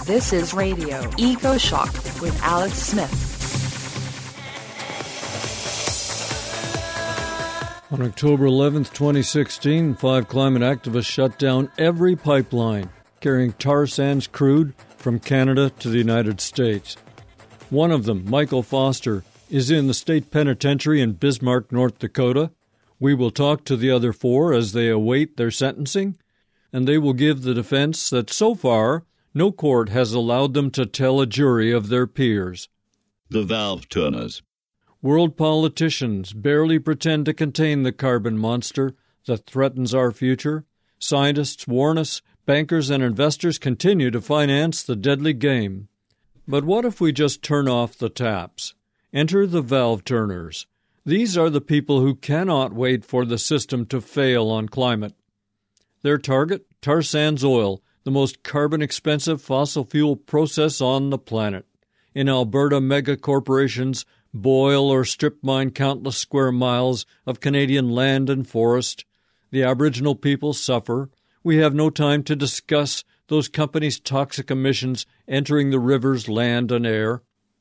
This is Radio Eco Shock with Alex Smith. On October 11th, 2016, 5 climate activists shut down every pipeline carrying tar sands crude from Canada to the United States. One of them, Michael Foster, is in the state penitentiary in Bismarck, North Dakota. We will talk to the other 4 as they await their sentencing, and they will give the defense that so far no court has allowed them to tell a jury of their peers. The valve turners. World politicians barely pretend to contain the carbon monster that threatens our future. Scientists warn us, bankers and investors continue to finance the deadly game. But what if we just turn off the taps? Enter the valve turners. These are the people who cannot wait for the system to fail on climate. Their target, tar sands oil, the most carbon-expensive fossil fuel process on the planet. In Alberta, mega-corporations boil or strip mine countless square miles of Canadian land and forest. The Aboriginal people suffer. We have no time to discuss those companies' toxic emissions entering the rivers, land, and air.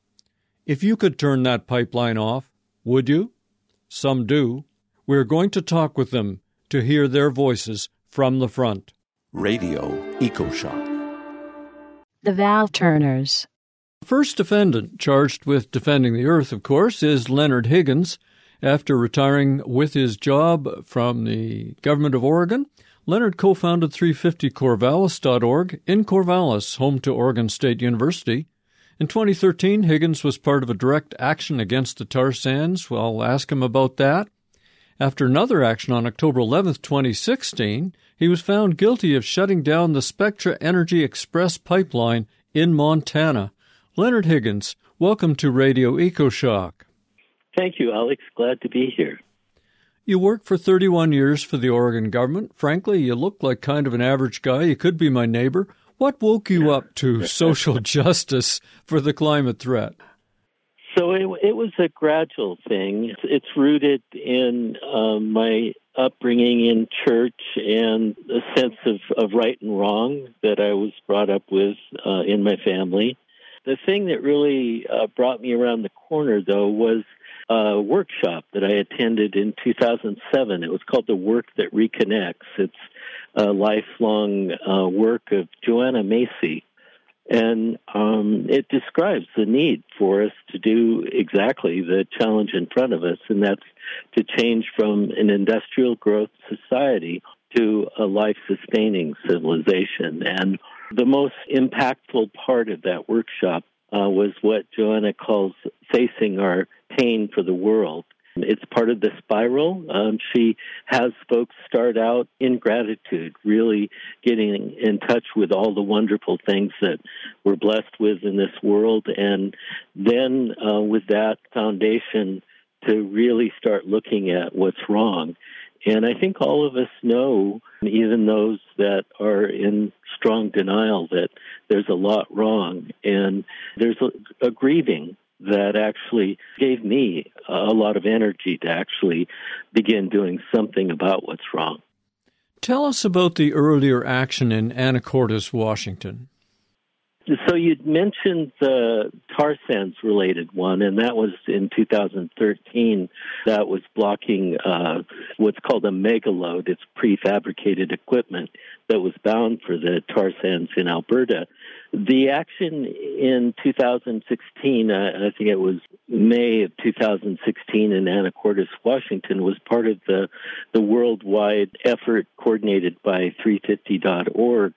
If you could turn that pipeline off, would you? Some do. We're going to talk with them to hear their voices from the front. Radio EcoShock. The valve turners. The first defendant charged with defending the Earth, of course, is Leonard Higgins. After retiring with his job from the government of Oregon, Leonard co-founded 350corvallis.org in Corvallis, home to Oregon State University. In 2013, Higgins was part of a direct action against the tar sands. Well, I'll ask him about that. After another action on October 11, 2016, he was found guilty of shutting down the Spectra Energy Express pipeline in Montana. Leonard Higgins, welcome to Radio EcoShock. Thank you, Alex. Glad to be here. You worked for 31 years for the Oregon government. Frankly, you look like kind of an average guy. You could be my neighbor. What woke you up to social justice for the climate threat? So it was a gradual thing. It's rooted in my upbringing in church and a sense of right and wrong that I was brought up with in my family. The thing that really brought me around the corner, though, was a workshop that I attended in 2007. It was called The Work That Reconnects. It's a lifelong work of Joanna Macy. And it describes the need for us to do exactly the challenge in front of us, and that's to change from an industrial growth society to a life-sustaining civilization. And the most impactful part of that workshop was what Joanna calls facing our pain for the world. It's part of the spiral. She has folks start out in gratitude, really getting in touch with all the wonderful things that we're blessed with in this world, and then with that foundation to really start looking at what's wrong. And I think all of us know, even those that are in strong denial, that there's a lot wrong, and there's a grieving that actually gave me a lot of energy to actually begin doing something about what's wrong. Tell us about the earlier action in Anacortes, Washington. So you'd mentioned the tar sands related one, and that was in 2013. That was blocking what's called a megaload. It's prefabricated equipment that was bound for the tar sands in Alberta. The action in 2016, I think it was May of 2016 in Anacortes, Washington, was part of the worldwide effort coordinated by 350.org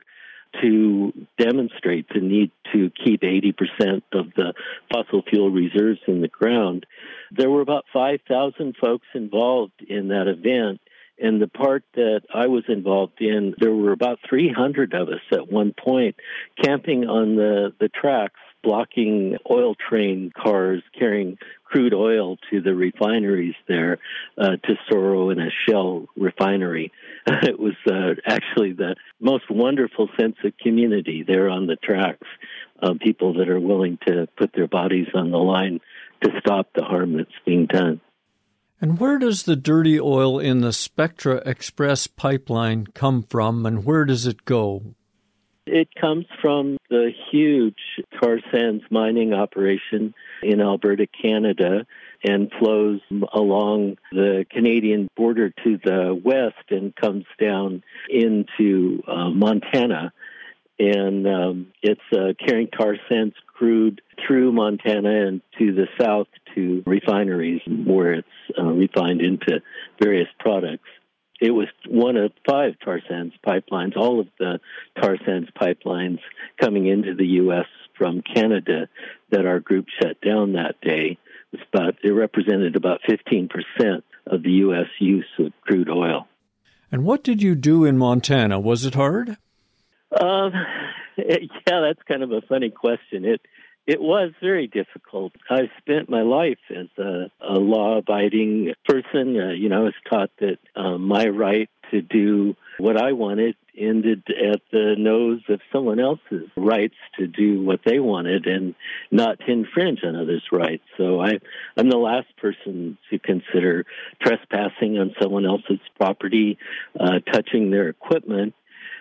to demonstrate the need to keep 80% of the fossil fuel reserves in the ground. There were about 5,000 folks involved in that event, and the part that I was involved in, there were about 300 of us at one point camping on the tracks, blocking oil train cars carrying crude oil to the refineries there, Tesoro and a Shell refinery. It was actually the most wonderful sense of community there on the tracks, people that are willing to put their bodies on the line to stop the harm that's being done. And where does the dirty oil in the Spectra Express pipeline come from, and where does it go? It comes from the huge tar sands mining operation in Alberta, Canada, and flows along the Canadian border to the west and comes down into Montana. And it's carrying tar sands crude through Montana and to the south to refineries where it's refined into various products. It was one of 5 tar sands pipelines, all of the tar sands pipelines coming into the U.S. from Canada that our group shut down that day. It represented about 15% of the U.S. use of crude oil. And what did you do in Montana? Was it hard? Yeah, that's kind of a funny question. It was very difficult. I spent my life as a law-abiding person. I was taught that my right to do what I wanted ended at the nose of someone else's rights to do what they wanted and not to infringe on others' rights. So I'm the last person to consider trespassing on someone else's property, touching their equipment.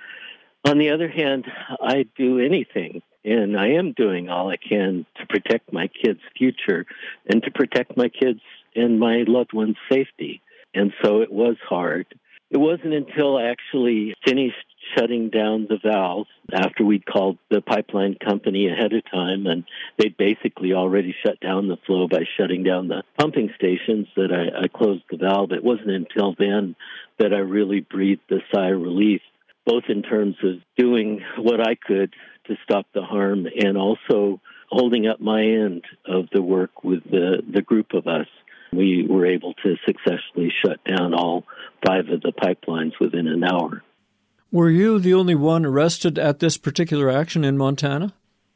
On the other hand, I'd do anything, and I am doing all I can to protect my kids' future and to protect my kids' and my loved ones' safety. And so it was hard. It wasn't until I actually finished shutting down the valves after we'd called the pipeline company ahead of time, and they'd basically already shut down the flow by shutting down the pumping stations that I closed the valve. It wasn't until then that I really breathed a sigh of relief, both in terms of doing what I could to stop the harm and also holding up my end of the work with the group of us. We were able to successfully shut down all 5 of the pipelines within an hour. Were you the only one arrested at this particular action in Montana?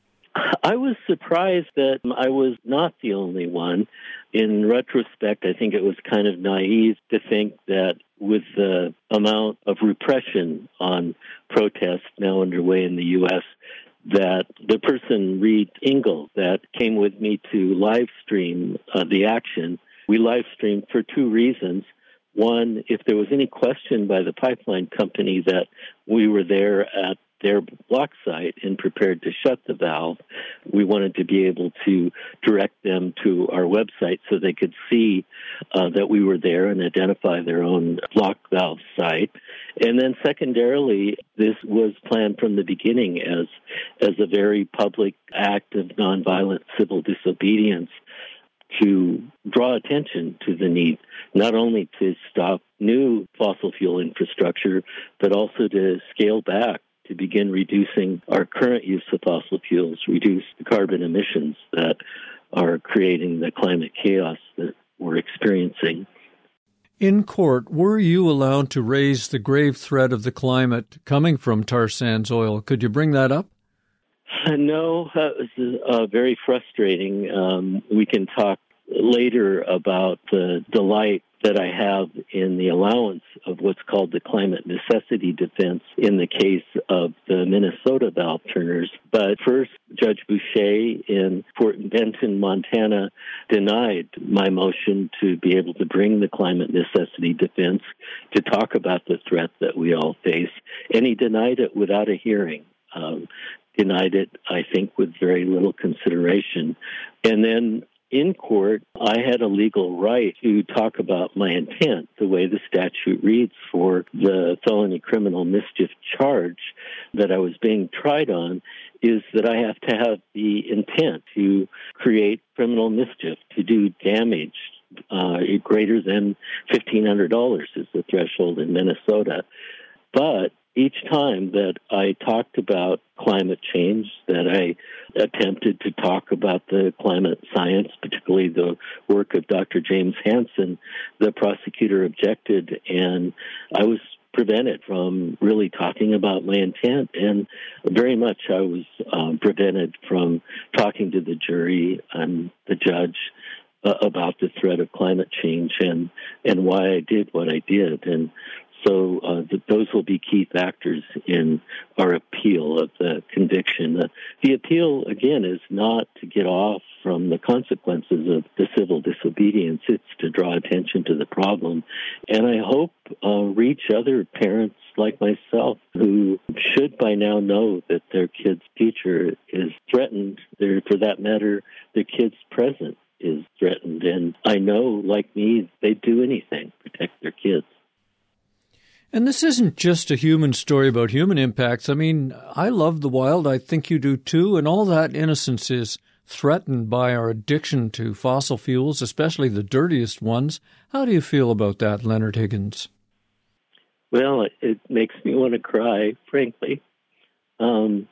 I was surprised that I was not the only one. In retrospect, I think it was kind of naive to think that with the amount of repression on protests now underway in the U.S., that the person, Reed Engel, that came with me to live stream the action, we live streamed for 2 reasons. One, if there was any question by the pipeline company that we were there at their block site and prepared to shut the valve, we wanted to be able to direct them to our website so they could see that we were there and identify their own block valve site. And then secondarily, this was planned from the beginning as a very public act of nonviolent civil disobedience to draw attention to the need not only to stop new fossil fuel infrastructure, but also to scale back, to begin reducing our current use of fossil fuels, reduce the carbon emissions that are creating the climate chaos that we're experiencing. In court, were you allowed to raise the grave threat of the climate coming from tar sands oil? Could you bring that up? No, that was very frustrating. We can talk later about the delight that I have in the allowance of what's called the climate necessity defense in the case of the Minnesota valve turners. But first, Judge Boucher in Fort Benton, Montana, denied my motion to be able to bring the climate necessity defense to talk about the threat that we all face. And he denied it without a hearing. Denied it, I think, with very little consideration. And then in court, I had a legal right to talk about my intent. The way the statute reads for the felony criminal mischief charge that I was being tried on is that I have to have the intent to create criminal mischief, to do damage greater than $1,500 is the threshold in Minnesota. But each time that I talked about climate change, that I attempted to talk about the climate science, particularly the work of Dr. James Hansen, the prosecutor objected, and I was prevented from really talking about my intent, and very much I was prevented from talking to the jury and the judge about the threat of climate change and why I did what I did. And so those will be key factors in our appeal of the conviction. The appeal, again, is not to get off from the consequences of the civil disobedience. It's to draw attention to the problem. And I hope reach other parents like myself who should by now know that their kid's future is threatened. For that matter, their kid's present is threatened. And I know, like me, they'd do anything to protect their kids. And this isn't just a human story about human impacts. I mean, I love the wild. I think you do too. And all that innocence is threatened by our addiction to fossil fuels, especially the dirtiest ones. How do you feel about that, Leonard Higgins? Well, it makes me want to cry, frankly. And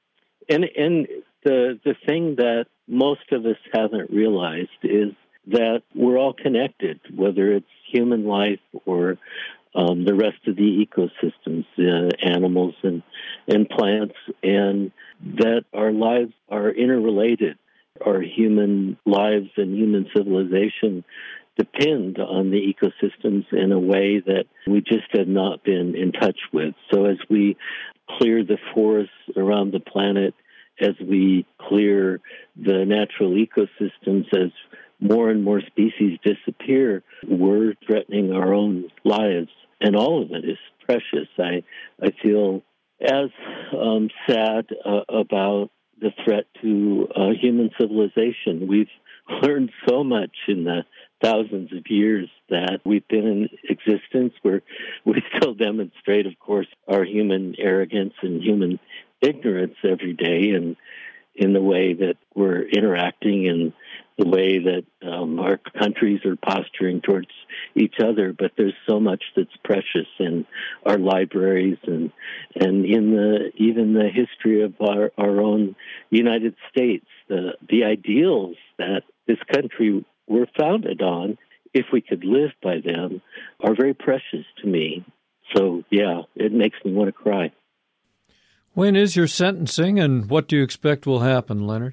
the thing that most of us haven't realized is that we're all connected, whether it's human life or the rest of the ecosystems, animals and plants, and that our lives are interrelated. Our human lives and human civilization depend on the ecosystems in a way that we just have not been in touch with. So as we clear the forests around the planet, as we clear the natural ecosystems, as more and more species disappear, we're threatening our own lives. And all of it is precious. I feel as sad about the threat to human civilization. We've learned so much in the thousands of years that we've been in existence, where we still demonstrate, of course, our human arrogance and human ignorance every day, and in the way that we're interacting and the way that our countries are posturing towards each other. But there's so much that's precious in our libraries and in even the history of our own United States. The ideals that this country were founded on, if we could live by them, are very precious to me. So, yeah, it makes me want to cry. When is your sentencing, and what do you expect will happen, Leonard?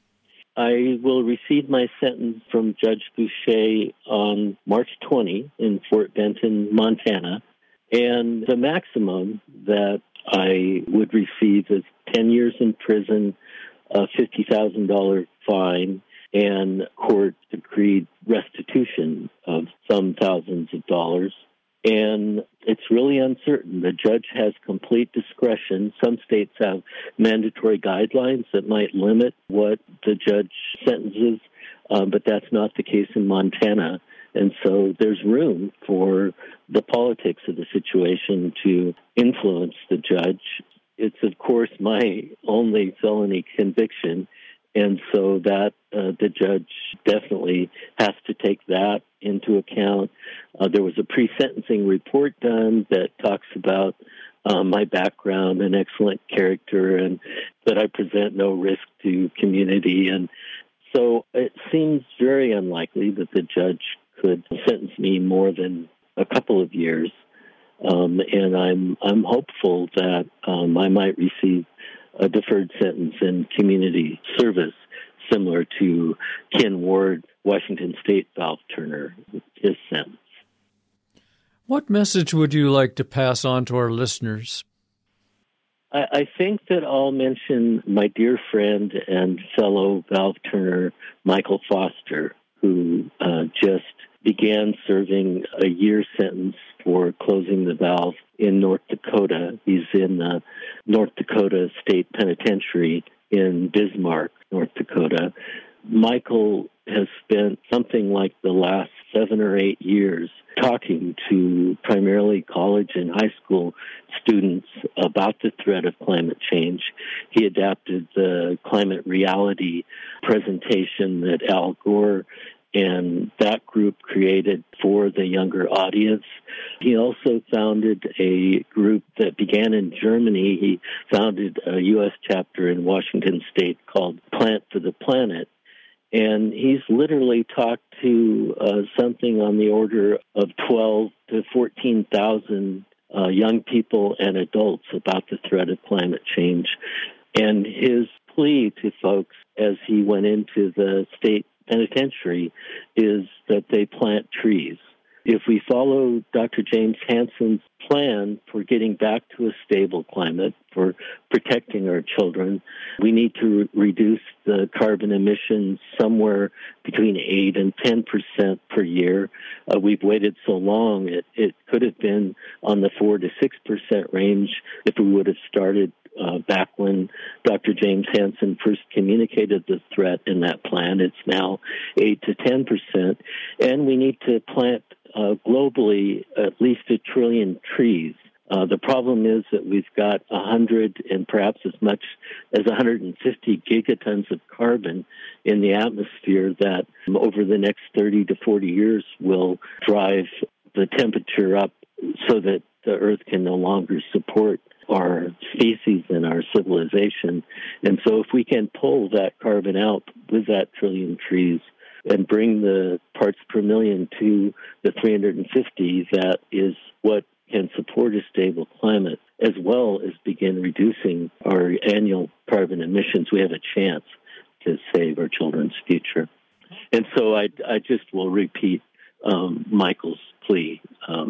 I will receive my sentence from Judge Boucher on March 20 in Fort Benton, Montana. And the maximum that I would receive is 10 years in prison, a $50,000 fine, and court-decreed restitution of some thousands of dollars. And it's really uncertain. The judge has complete discretion. Some states have mandatory guidelines that might limit what the judge sentences, but that's not the case in Montana. And so there's room for the politics of the situation to influence the judge. It's, of course, my only felony conviction, and so that the judge definitely has to take that into account. There was a pre-sentencing report done that talks about my background and excellent character, and that I present no risk to community. And so it seems very unlikely that the judge could sentence me more than a couple of years. And I'm hopeful that I might receive a deferred sentence in community service, similar to Ken Ward, Washington State Valve Turner, his sentence. What message would you like to pass on to our listeners? I think that I'll mention my dear friend and fellow Valve Turner, Michael Foster, who just began serving a year sentence for closing the valve in North Dakota. He's in the North Dakota State Penitentiary in Bismarck, North Dakota. Michael has spent something like the last 7 or 8 years talking to primarily college and high school students about the threat of climate change. He adapted the climate reality presentation that Al Gore and that group created for the younger audience. He also founded a group that began in Germany. He founded a U.S. chapter in Washington State called Plant for the Planet. And he's literally talked to something on the order of 12 to 14,000 young people and adults about the threat of climate change. And his plea to folks as he went into the state penitentiary is that they plant trees. if we follow Dr. James Hansen's plan for getting back to a stable climate, for protecting our children, we need to reduce the carbon emissions somewhere between 8 and 10% per year. We've waited so long, it could have been on the 4 to 6% range if we would have started back when Dr. James Hansen first communicated the threat in that plan. It's now 8 to 10%. And we need to plant globally at least 1 trillion trees. The problem is that we've got 100 and perhaps as much as 150 gigatons of carbon in the atmosphere that over the next 30 to 40 years will drive the temperature up so that the Earth can no longer support our species and our civilization. And so if we can pull that carbon out with that 1 trillion trees and bring the parts per million to the 350, that is what can support a stable climate, as well as begin reducing our annual carbon emissions, we have a chance to save our children's future. And so I just will repeat Michael's plea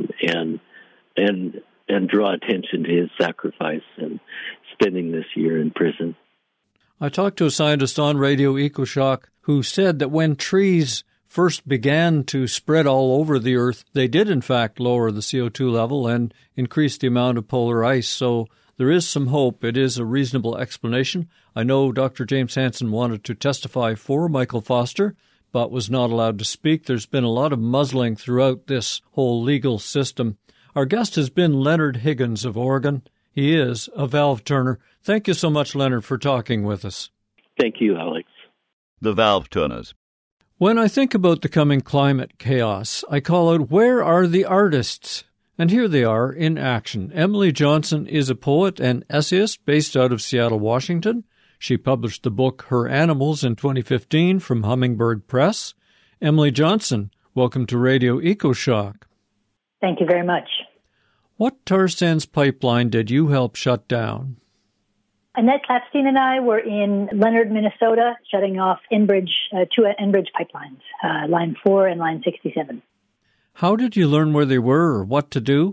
and draw attention to his sacrifice and spending this year in prison. I talked to a scientist on Radio EcoShock who said that when trees first began to spread all over the Earth, they did in fact lower the CO2 level and increase the amount of polar ice. So there is some hope. It is a reasonable explanation. I know Dr. James Hansen wanted to testify for Michael Foster, but was not allowed to speak. There's been a lot of muzzling throughout this whole legal system. Our guest has been Leonard Higgins of Oregon. He is a valve turner. Thank you so much, Leonard, for talking with us. Thank you, Alex. The Valve Turners. When I think about the coming climate chaos, I call out, where are the artists? And here they are in action. Emily Johnson is a poet and essayist based out of Seattle, Washington. She published the book Her Animals in 2015 from Hummingbird Press. Emily Johnson, welcome to Radio EcoShock. Thank you very much. What tar sands pipeline did you help shut down? Annette Klapstein and I were in Leonard, Minnesota, shutting off two Enbridge pipelines, Line 4 and Line 67. How did you learn where they were or what to do?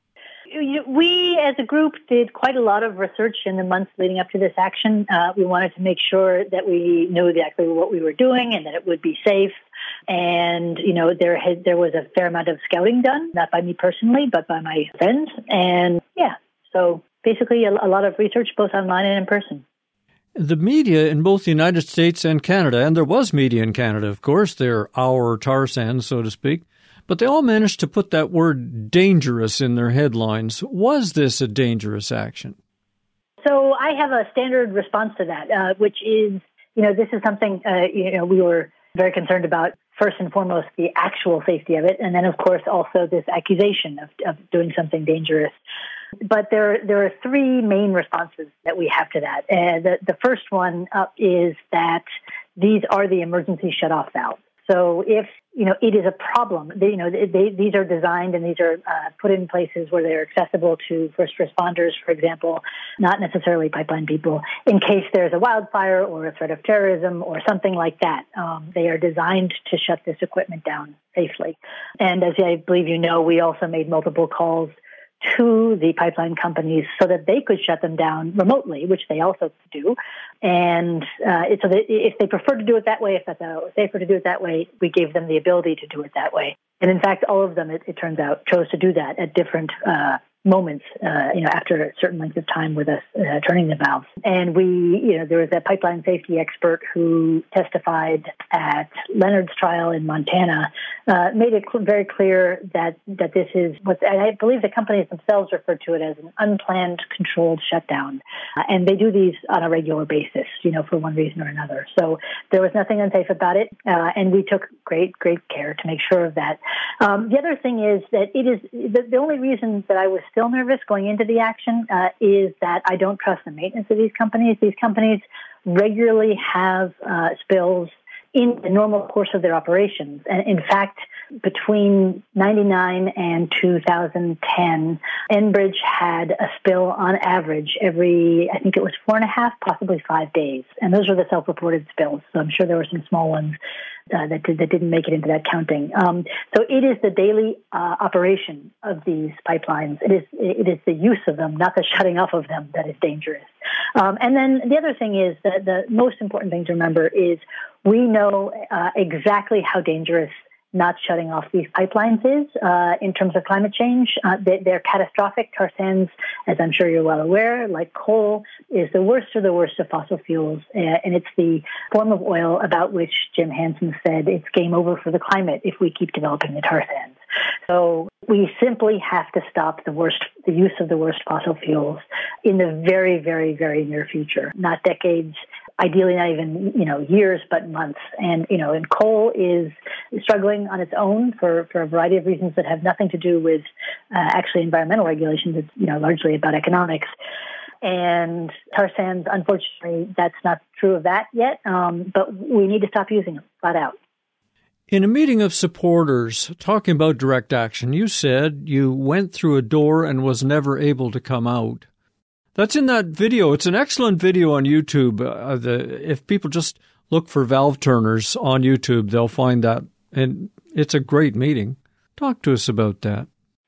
We, as a group, did quite a lot of research in the months leading up to this action. We wanted to make sure that we knew exactly what we were doing and that it would be safe. And, there was a fair amount of scouting done, not by me personally, but by my friends. And, so basically a lot of research both online and in person. The media in both the United States and Canada, and there was media in Canada, of course, they're our tar sands, so to speak, but they all managed to put that word dangerous in their headlines. Was this a dangerous action? So I have a standard response to that, which is, this is something, we were very concerned about, first and foremost, the actual safety of it, and then, of course, also this accusation of doing something dangerous. But there are three main responses that we have to that. The first one is that these are the emergency shutoff valves. So if, it is a problem, these are designed and these are put in places where they're accessible to first responders, for example, not necessarily pipeline people, in case there's a wildfire or a threat of terrorism or something like that. They are designed to shut this equipment down safely. And as I believe we also made multiple calls to the pipeline companies so that they could shut them down remotely, which they also do. And so that if they prefer to do it that way, if that's safer to do it that way, we gave them the ability to do it that way. And in fact, all of them, it turns out, chose to do that at different moments, after a certain length of time with us turning the valves. And there was a pipeline safety expert who testified at Leonard's trial in Montana, made it very clear that this is and I believe the companies themselves refer to it as an unplanned controlled shutdown. And they do these on a regular basis, for one reason or another. So there was nothing unsafe about it. And we took great care to make sure of that. The other thing is that it is the only reason that I was still nervous going into the action is that I don't trust the maintenance of these companies. These companies regularly have spills in the normal course of their operations. And in fact, between 99 and 2010, Enbridge had a spill on average every, I think it was 4.5, possibly 5 days. And those were the self-reported spills. So I'm sure there were some small ones that didn't make it into that counting. So it is the daily operation of these pipelines. It is the use of them, not the shutting off of them, that is dangerous. And then the other thing is that the most important thing to remember is we know exactly how dangerous not shutting off these pipelines is in terms of climate change. They're catastrophic. Tar sands, as I'm sure you're well aware, like coal, is the worst of fossil fuels. And it's the form of oil about which Jim Hansen said it's game over for the climate if we keep developing the tar sands. So we simply have to stop the use of the worst fossil fuels in the very, very, very near future, not decades. Ideally, not even, years, but months. And coal is struggling on its own for a variety of reasons that have nothing to do with actually environmental regulations. It's, largely about economics. And tar sands, unfortunately, that's not true of that yet. But we need to stop using them, flat out. In a meeting of supporters talking about direct action, you said you went through a door and was never able to come out. That's in that video. It's an excellent video on YouTube. If people just look for valve turners on YouTube, they'll find that. And it's a great meeting. Talk to us about that.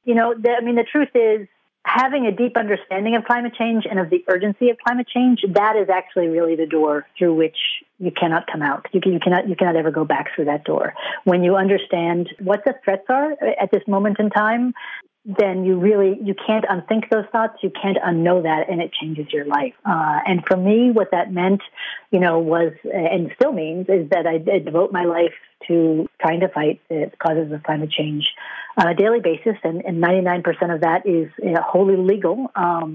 The truth is, having a deep understanding of climate change and of the urgency of climate change, that is actually really the door through which you cannot come out. You cannot ever go back through that door. When you understand what the threats are at this moment in time, then you can't unthink those thoughts. You can't unknow that, and it changes your life. And for me, what that meant, was, and still means, is that I devote my life to trying to fight the causes of climate change on a daily basis, and 99% of that is wholly legal.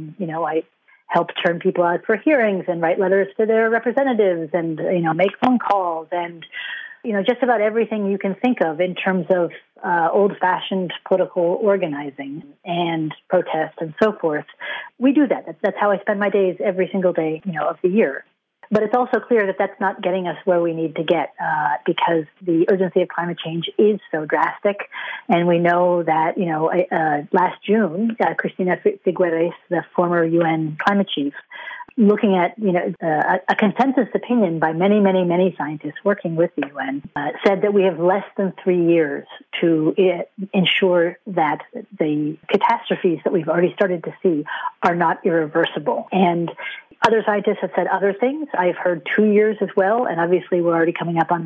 I help turn people out for hearings and write letters to their representatives and, make phone calls and, just about everything you can think of in terms of old-fashioned political organizing and protest and so forth. We do that. That's how I spend my days every single day, of the year. But it's also clear that that's not getting us where we need to get because the urgency of climate change is so drastic. And we know that, last June, Cristina Figueres, the former UN climate chief, looking at, a consensus opinion by many, many, many scientists working with the UN, said that we have less than 3 years to ensure that the catastrophes that we've already started to see are not irreversible. And other scientists have said other things. I've heard 2 years as well, and obviously we're already coming up on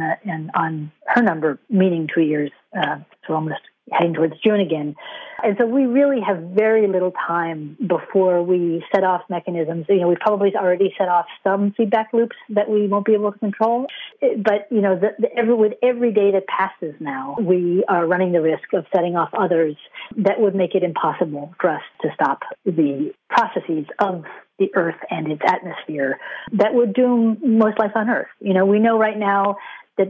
her number, meaning 2 years, so almost heading towards June again. And so we really have very little time before we set off mechanisms. We've probably already set off some feedback loops that we won't be able to control. But, with every day that passes now, we are running the risk of setting off others that would make it impossible for us to stop the processes of the Earth and its atmosphere that would doom most life on Earth. We know right now that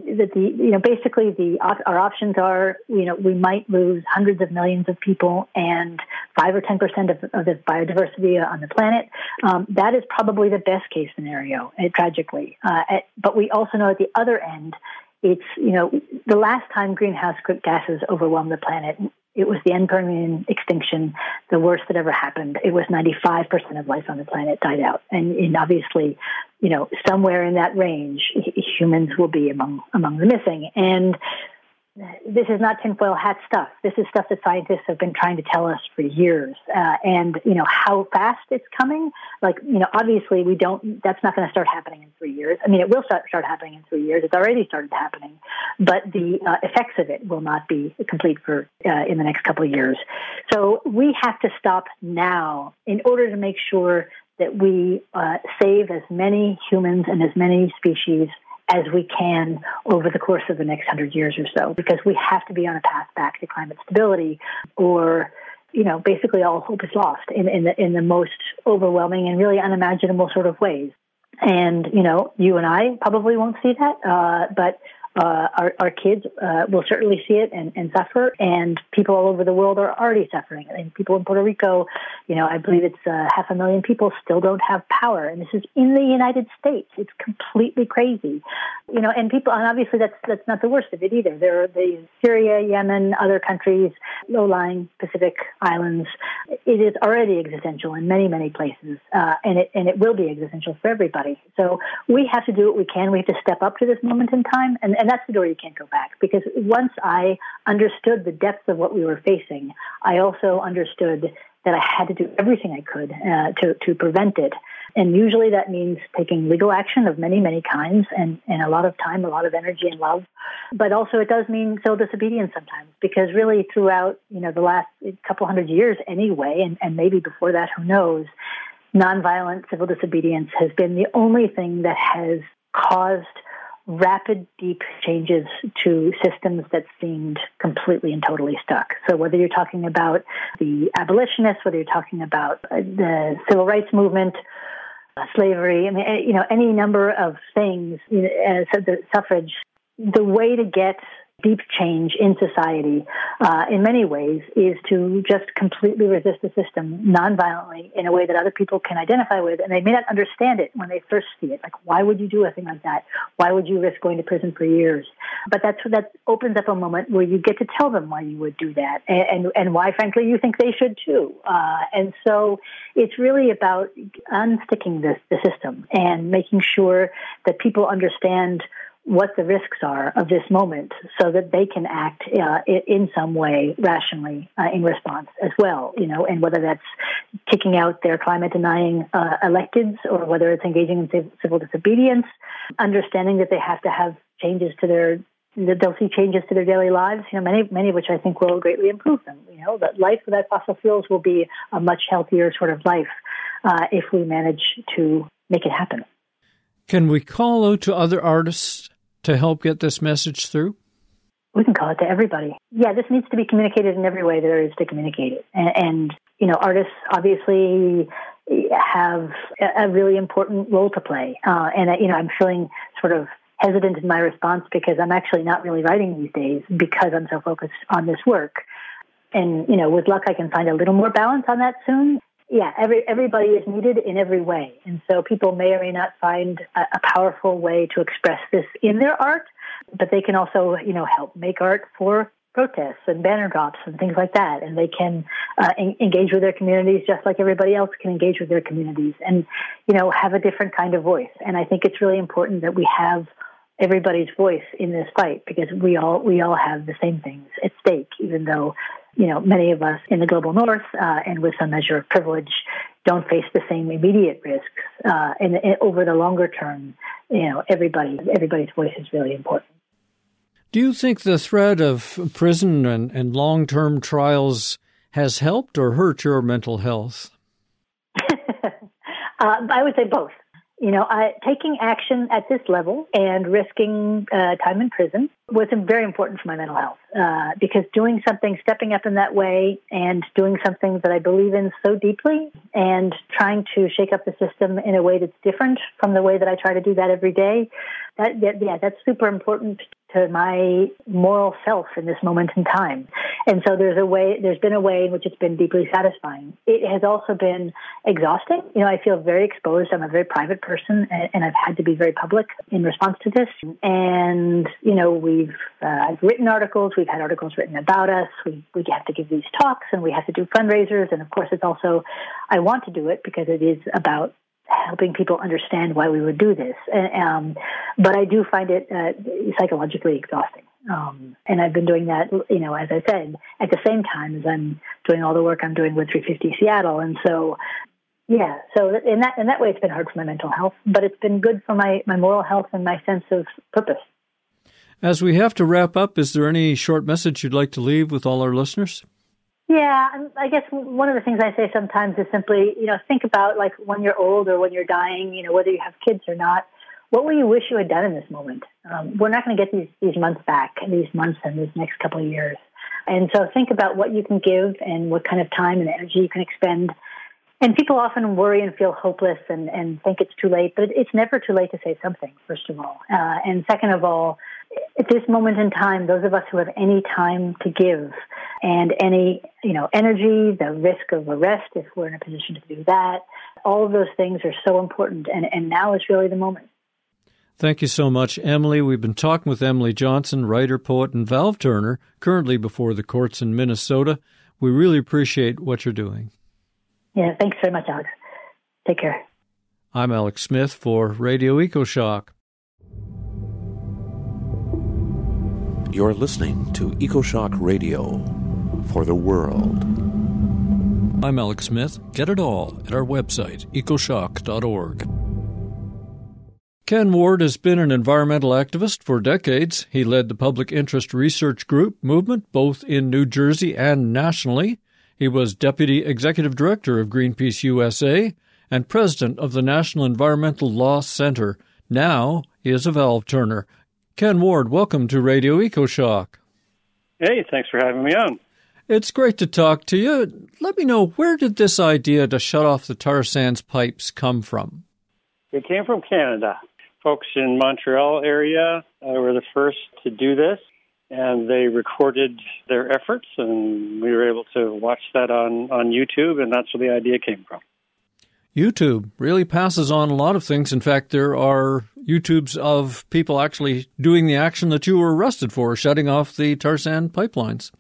our options are, we might lose hundreds of millions of people and 5 or 10% of the biodiversity on the planet. That is probably the best case scenario, tragically. But we also know at the other end, it's, the last time greenhouse gases overwhelmed the planet, it was the end Permian extinction, the worst that ever happened. It was 95% of life on the planet died out. And obviously, somewhere in that range, humans will be among the missing. And this is not tinfoil hat stuff. This is stuff that scientists have been trying to tell us for years. And how fast it's coming, obviously that's not going to start happening in 3 years. I mean, it will start happening in 3 years. It's already started happening, but the effects of it will not be complete for in the next couple of years. So we have to stop now in order to make sure that we save as many humans and as many species as we can over the course of the next 100 years or so, because we have to be on a path back to climate stability, or basically all hope is lost in the most overwhelming and really unimaginable sort of ways. And you and I probably won't see that, but Our kids will certainly see it and suffer, and people all over the world are already suffering. And people in Puerto Rico, I believe it's 500,000 people still don't have power, and this is in the United States. It's completely crazy, and people, and obviously that's not the worst of it either. There are the Syria, Yemen, other countries, low-lying Pacific islands. It is already existential in many, many places, and it will be existential for everybody. So we have to do what we can. We have to step up to this moment in time, and that's the door you can't go back. Because once I understood the depths of what we were facing, I also understood that I had to do everything I could to prevent it. And usually that means taking legal action of many, many kinds and a lot of time, a lot of energy and love. But also it does mean civil disobedience sometimes, because really throughout, the last couple hundred years anyway, and maybe before that, who knows, nonviolent civil disobedience has been the only thing that has caused rapid, deep changes to systems that seemed completely and totally stuck. So whether you're talking about the abolitionists, whether you're talking about the civil rights movement, slavery, any number of things, the suffrage, the way to get deep change in society, in many ways, is to just completely resist the system nonviolently in a way that other people can identify with, and they may not understand it when they first see it. Like, why would you do a thing like that? Why would you risk going to prison for years? But that opens up a moment where you get to tell them why you would do that, and why, frankly, you think they should too. And so it's really about unsticking the system and making sure that people understand what the risks are of this moment so that they can act in some way rationally in response as well, and whether that's kicking out their climate-denying electeds or whether it's engaging in civil disobedience, understanding that they have to have changes to they'll see changes to their daily lives, many of which I think will greatly improve them. That life without fossil fuels will be a much healthier sort of life if we manage to make it happen. Can we call out to other artists to help get this message through? We can call it to everybody. Yeah, this needs to be communicated in every way there is to communicate it. And artists obviously have a really important role to play. And I'm feeling sort of hesitant in my response because I'm actually not really writing these days because I'm so focused on this work. And, with luck, I can find a little more balance on that soon. Yeah, everybody is needed in every way. And so people may or may not find a powerful way to express this in their art, but they can also, help make art for protests and banner drops and things like that. And they can engage with their communities just like everybody else can engage with their communities and, have a different kind of voice. And I think it's really important that we have everybody's voice in this fight because we all have the same things at stake, even though many of us in the global north and with some measure of privilege don't face the same immediate risks. And over the longer term, everybody's voice is really important. Do you think the threat of prison and long-term trials has helped or hurt your mental health? I would say both. Taking action at this level and risking time in prison was very important for my mental health because doing something, stepping up in that way and doing something that I believe in so deeply and trying to shake up the system in a way that's different from the way that I try to do that every day, that's super important to my moral self in this moment in time. And so there's been a way in which it's been deeply satisfying. It has also been exhausting. I feel very exposed. I'm a very private person, and I've had to be very public in response to this. And, I've written articles. We've had articles written about us. We have to give these talks, and we have to do fundraisers. And, of course, it's also, I want to do it because it is about helping people understand why we would do this. But I do find it psychologically exhausting. And I've been doing that, as I said, at the same time as I'm doing all the work I'm doing with 350 Seattle. And so, so in that way, it's been hard for my mental health, but it's been good for my moral health and my sense of purpose. As we have to wrap up, is there any short message you'd like to leave with all our listeners? Yeah, I guess one of the things I say sometimes is simply, think about like when you're old or when you're dying, whether you have kids or not, what will you wish you had done in this moment? We're not going to get these months back, these months and these next couple of years. And so think about what you can give and what kind of time and energy you can expend. And people often worry and feel hopeless and think it's too late, but it's never too late to say something, first of all. And second of all, at this moment in time, those of us who have any time to give and any, energy, the risk of arrest if we're in a position to do that, all of those things are so important. And now is really the moment. Thank you so much, Emily. We've been talking with Emily Johnson, writer, poet, and valve turner, currently before the courts in Minnesota. We really appreciate what you're doing. Yeah, thanks very much, Alex. Take care. I'm Alex Smith for Radio EcoShock. You're listening to EcoShock Radio for the world. I'm Alex Smith. Get it all at our website, ecoshock.org. Ken Ward has been an environmental activist for decades. He led the public interest research group movement both in New Jersey and nationally. He was Deputy Executive Director of Greenpeace USA and President of the National Environmental Law Center. Now he is a valve turner. Ken Ward, welcome to Radio EcoShock. Hey, thanks for having me on. It's great to talk to you. Let me know, where did this idea to shut off the tar sands pipes come from? It came from Canada. Folks in Montreal area were the first to do this, and they recorded their efforts, and we were able to watch that on YouTube, and that's where the idea came from. YouTube really passes on a lot of things. In fact, there are YouTubes of people actually doing the action that you were arrested for, shutting off the tar sand pipelines.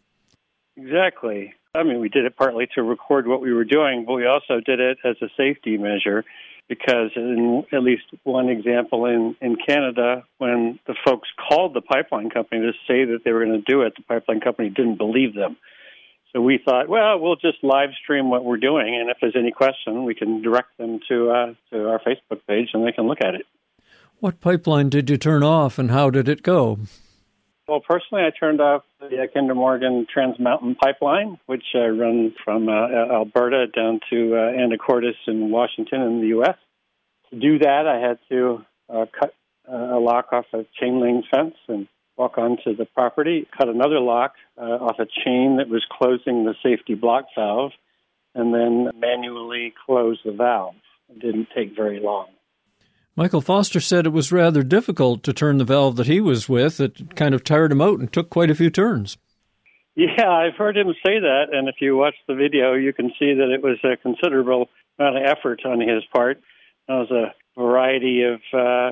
Exactly. I mean, we did it partly to record what we were doing, but we also did it as a safety measure because in at least one example in Canada, when the folks called the pipeline company to say that they were going to do it, the pipeline company didn't believe them. So we thought, well, we'll just live stream what we're doing, and if there's any question, we can direct them to our Facebook page, and they can look at it. What pipeline did you turn off, and how did it go? Well, personally, I turned off the Kinder Morgan Trans Mountain Pipeline, which runs from Alberta down to Anacortes in Washington in the U.S. To do that, I had to cut a lock off a chain link fence and walk onto the property, cut another lock off a chain that was closing the safety block valve, and then manually close the valve. It didn't take very long. Michael Foster said it was rather difficult to turn the valve that he was with. It kind of tired him out and took quite a few turns. Yeah, I've heard him say that, and if you watch the video, you can see that it was a considerable amount of effort on his part. There was a variety of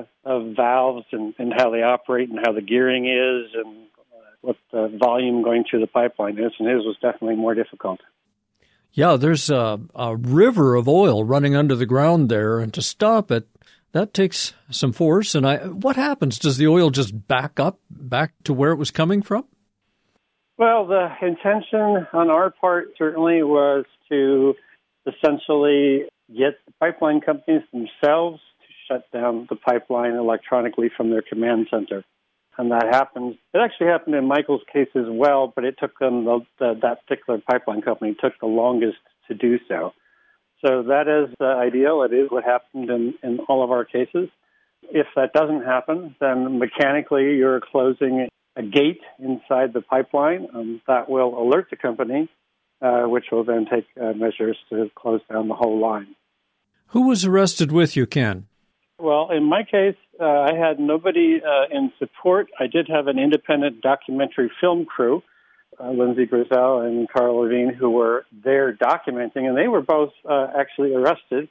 valves and how they operate and how the gearing is and what the volume going through the pipeline is, and his was definitely more difficult. Yeah, there's a river of oil running under the ground there, and to stop it, that takes some force. And what happens? Does the oil just back to where it was coming from? Well, the intention on our part certainly was to essentially get the pipeline companies themselves to shut down the pipeline electronically from their command center. And that happened. It actually happened in Michael's case as well, but it took them, that particular pipeline company took the longest to do so. So that is ideal. It is what happened in all of our cases. If that doesn't happen, then mechanically you're closing a gate inside the pipeline. That will alert the company, which will then take measures to close down the whole line. Who was arrested with you, Ken? Well, in my case, I had nobody in support. I did have an independent documentary film crew, Lindsay Grizel and Carl Levine, who were there documenting, and they were both actually arrested.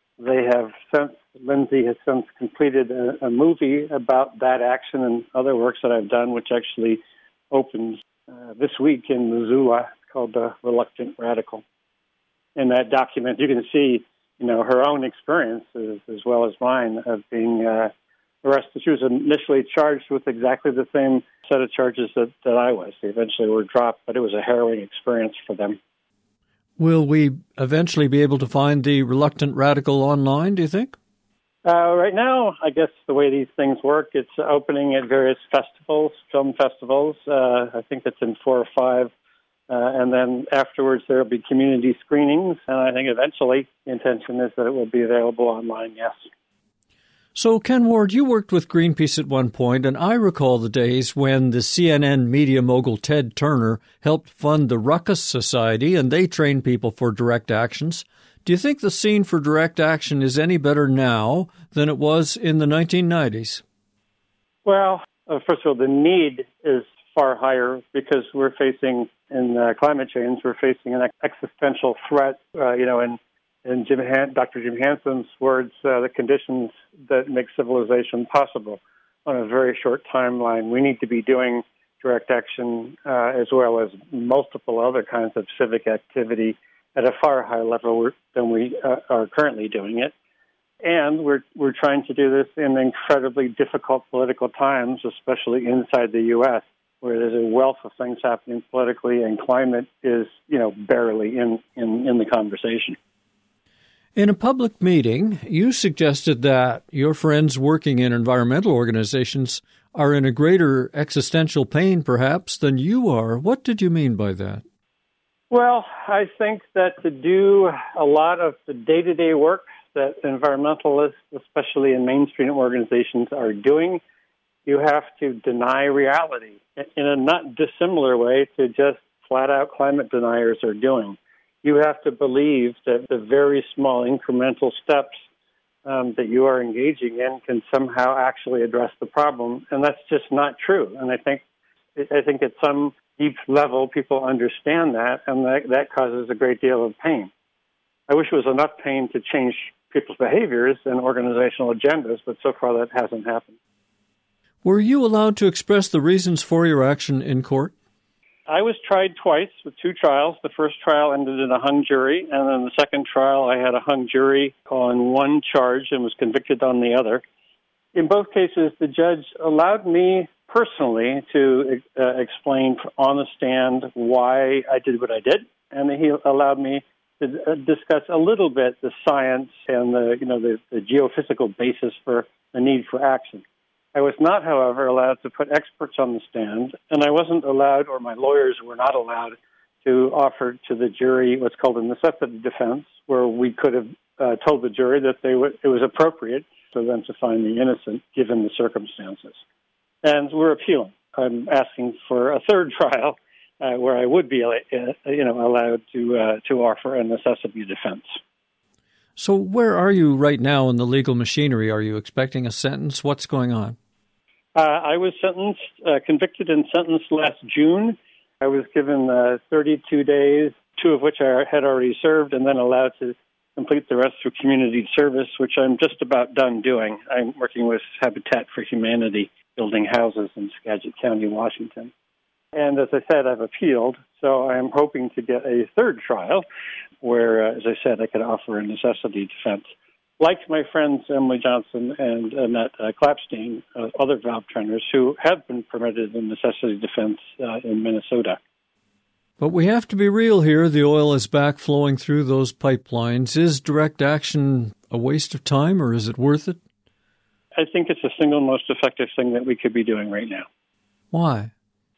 Lindsay has since completed a movie about that action and other works that I've done, which actually opens this week in Missoula, called The Reluctant Radical. In that document, you can see, her own experiences as well as mine of being arrested. She was initially charged with exactly the same set of charges that I was. They eventually were dropped, but it was a harrowing experience for them. Will we eventually be able to find The Reluctant Radical online, do you think? Right now, I guess the way these things work, it's opening at various festivals, film festivals. I think it's in 4 or 5. And then afterwards, there will be community screenings. And I think eventually the intention is that it will be available online, yes. So, Ken Ward, you worked with Greenpeace at one point, and I recall the days when the CNN media mogul Ted Turner helped fund the Ruckus Society, and they trained people for direct actions. Do you think the scene for direct action is any better now than it was in the 1990s? Well, first of all, the need is far higher because we're facing, in climate change, we're facing an existential threat, in Dr. Jim Hanson's words, the conditions that make civilization possible on a very short timeline. We need to be doing direct action as well as multiple other kinds of civic activity at a far higher level than we are currently doing it. And we're trying to do this in incredibly difficult political times, especially inside the U.S., where there's a wealth of things happening politically, and climate is, barely in the conversation. In a public meeting, you suggested that your friends working in environmental organizations are in a greater existential pain, perhaps, than you are. What did you mean by that? Well, I think that to do a lot of the day-to-day work that environmentalists, especially in mainstream organizations, are doing, you have to deny reality in a not dissimilar way to just flat-out climate deniers are doing. You have to believe that the very small incremental steps that you are engaging in can somehow actually address the problem, and that's just not true. And I think at some deep level people understand that, and that causes a great deal of pain. I wish it was enough pain to change people's behaviors and organizational agendas, but so far that hasn't happened. Were you allowed to express the reasons for your action in court? I was tried twice with 2 trials. The first trial ended in a hung jury, and then the second trial I had a hung jury on one charge and was convicted on the other. In both cases, the judge allowed me personally to explain on the stand why I did what I did, and he allowed me to discuss a little bit the science and the geophysical basis for the need for action. I was not, however, allowed to put experts on the stand, and I wasn't allowed, or my lawyers were not allowed, to offer to the jury what's called a necessity defense, where we could have told the jury that it was appropriate for them to find me innocent given the circumstances. And we're appealing. I'm asking for a third trial where I would be, allowed to offer a necessity defense. So where are you right now in the legal machinery? Are you expecting a sentence? What's going on? I was convicted and sentenced last June. I was given 32 days, 2 of which I had already served, and then allowed to complete the rest through community service, which I'm just about done doing. I'm working with Habitat for Humanity, building houses in Skagit County, Washington. And as I said, I've appealed, so I'm hoping to get a third trial where, as I said, I could offer a necessity defense. Like my friends Emily Johnson and Annette Clapstein, other valve trainers who have been permitted in necessity defense in Minnesota. But we have to be real here. The oil is back flowing through those pipelines. Is direct action a waste of time, or is it worth it? I think it's the single most effective thing that we could be doing right now. Why?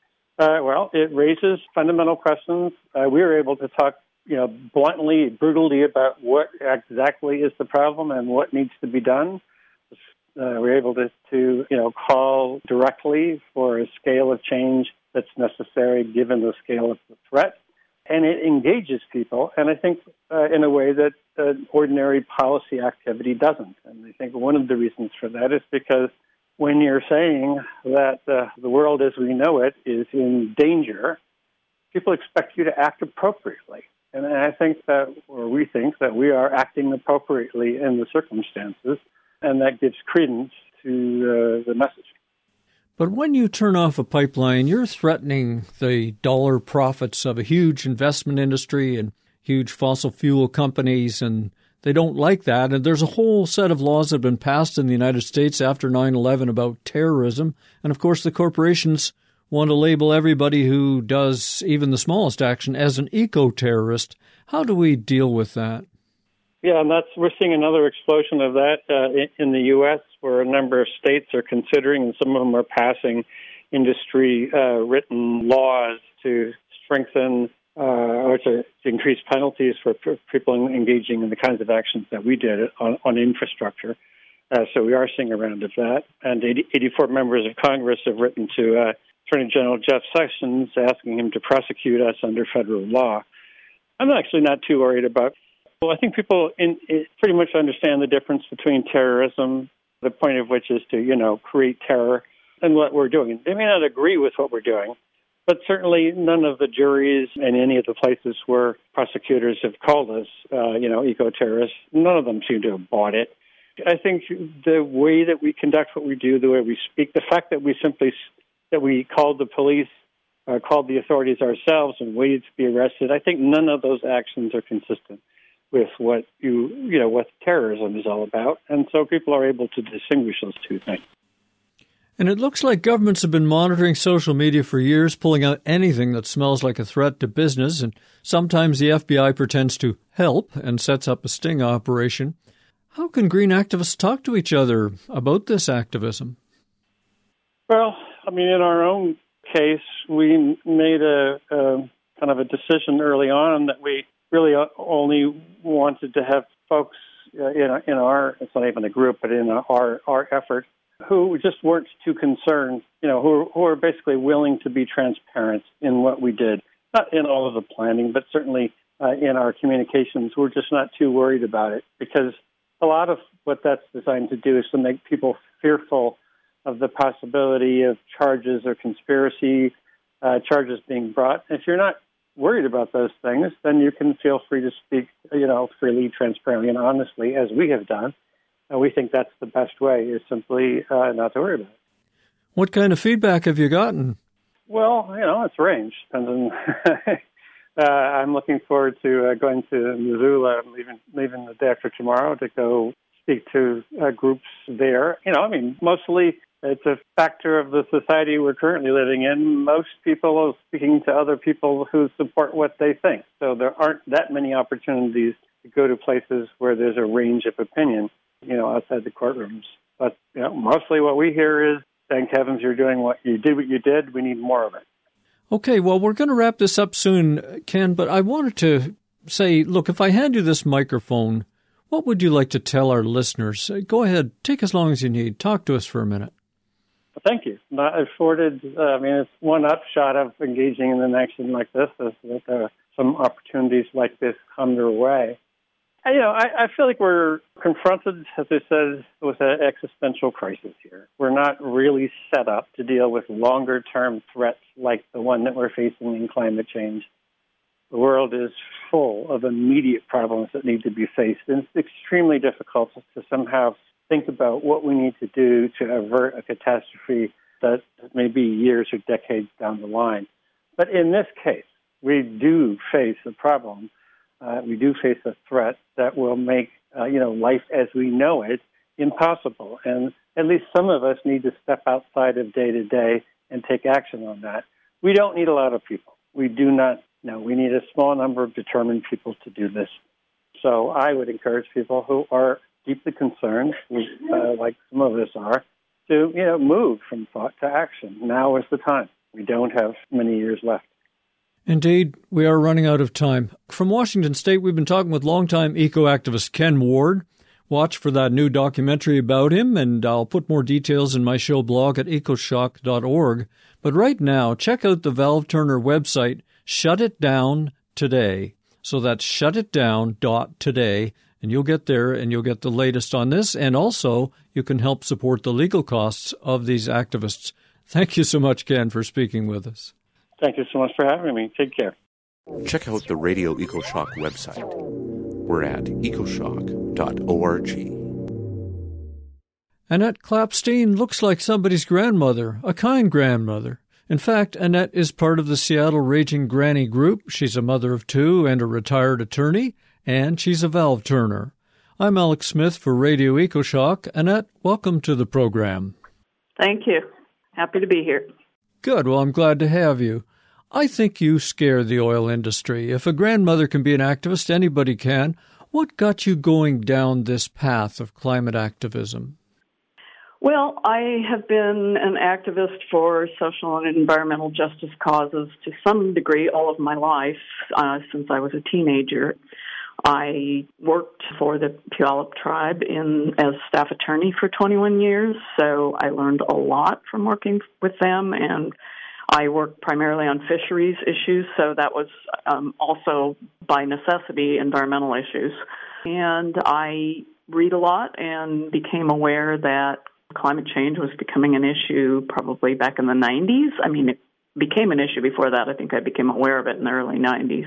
Well, it raises fundamental questions. We were able to talk bluntly, brutally about what exactly is the problem and what needs to be done. We're able to call directly for a scale of change that's necessary given the scale of the threat. And it engages people, and I think in a way that ordinary policy activity doesn't. And I think one of the reasons for that is because when you're saying that the world as we know it is in danger, people expect you to act appropriately. And I think that, or we think that we are acting appropriately in the circumstances, and that gives credence to the message. But when you turn off a pipeline, you're threatening the dollar profits of a huge investment industry and huge fossil fuel companies, and they don't like that. And there's a whole set of laws that have been passed in the United States after 9/11 about terrorism. And, of course, the corporations want to label everybody who does even the smallest action as an eco-terrorist. How do we deal with that? Yeah, and we're seeing another explosion of that in the U.S., where a number of states are considering, and some of them are passing, industry-written laws to strengthen or to increase penalties for people engaging in the kinds of actions that we did on infrastructure. So we are seeing a round of that. And 84 members of Congress have written to Attorney General Jeff Sessions asking him to prosecute us under federal law. I'm actually not too worried about. Well, I think people pretty much understand the difference between terrorism, the point of which is to, create terror, in what we're doing. They may not agree with what we're doing, but certainly none of the juries and any of the places where prosecutors have called us, eco-terrorists, none of them seem to have bought it. I think the way that we conduct what we do, the way we speak, the fact that we called the police, called the authorities ourselves and waited to be arrested, I think none of those actions are consistent with what what terrorism is all about. And so people are able to distinguish those two things. And it looks like governments have been monitoring social media for years, pulling out anything that smells like a threat to business, and sometimes the FBI pretends to help and sets up a sting operation. How can green activists talk to each other about this activism? Well, in our own case, we made a kind of a decision early on that we really only wanted to have folks in our, it's not even a group, but in our effort, who just weren't too concerned, who are basically willing to be transparent in what we did. Not in all of the planning, but certainly in our communications. We're just not too worried about it, because a lot of what that's designed to do is to make people fearful of the possibility of charges or conspiracy charges being brought. If you're not worried about those things, then you can feel free to speak, freely, transparently, and honestly, as we have done. And we think that's the best way, is simply not to worry about it. What kind of feedback have you gotten? Well, it's ranged. Depends on I'm looking forward to going to Missoula. I'm leaving the day after tomorrow to go speak to groups there. Mostly it's a factor of the society we're currently living in. Most people are speaking to other people who support what they think. So there aren't that many opportunities to go to places where there's a range of opinion, outside the courtrooms. But, mostly what we hear is, thank heavens you're doing what you did. We need more of it. Okay, well, we're going to wrap this up soon, Ken, but I wanted to say, look, if I hand you this microphone, what would you like to tell our listeners? Go ahead, take as long as you need. Talk to us for a minute. Well, thank you. It's one upshot of engaging in an action like this, is that some opportunities like this come their way. I feel like we're confronted, as I said, with an existential crisis here. We're not really set up to deal with longer-term threats like the one that we're facing in climate change. The world is full of immediate problems that need to be faced, and it's extremely difficult to somehow think about what we need to do to avert a catastrophe that may be years or decades down the line. But in this case, we do face a problem. We do face a threat that will make, life as we know it impossible. And at least some of us need to step outside of day to day and take action on that. We don't need a lot of people. We do not know. We need a small number of determined people to do this. So I would encourage people who are deeply concerned, like some of us are, to, move from thought to action. Now is the time. We don't have many years left. Indeed, we are running out of time. From Washington State, we've been talking with longtime eco-activist Ken Ward. Watch for that new documentary about him, and I'll put more details in my show blog at ecoshock.org. But right now, check out the Valve Turner website, Shut It Down Today. So that's shutitdown.today, and you'll get there and you'll get the latest on this, and also you can help support the legal costs of these activists. Thank you so much, Ken, for speaking with us. Thank you so much for having me. Take care. Check out the Radio EcoShock website. We're at ecoshock.org. Annette Klapstein looks like somebody's grandmother, a kind grandmother. In fact, Annette is part of the Seattle Raging Granny group. She's a mother of two and a retired attorney, and she's a valve turner. I'm Alex Smith for Radio EcoShock. Annette, welcome to the program. Thank you. Happy to be here. Good. Well, I'm glad to have you. I think you scare the oil industry. If a grandmother can be an activist, anybody can. What got you going down this path of climate activism? Well, I have been an activist for social and environmental justice causes to some degree all of my life, since I was a teenager. I worked for the Puyallup tribe as staff attorney for 21 years, so I learned a lot from working with them, and I worked primarily on fisheries issues, so that was also, by necessity, environmental issues. And I read a lot and became aware that Climate change was becoming an issue probably back in the 90s. I mean, it became an issue before that. I think I became aware of it in the early 90s.